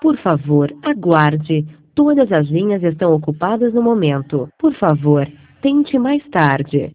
Por favor, aguarde. Todas as linhas estão ocupadas no momento. Por favor, tente mais tarde.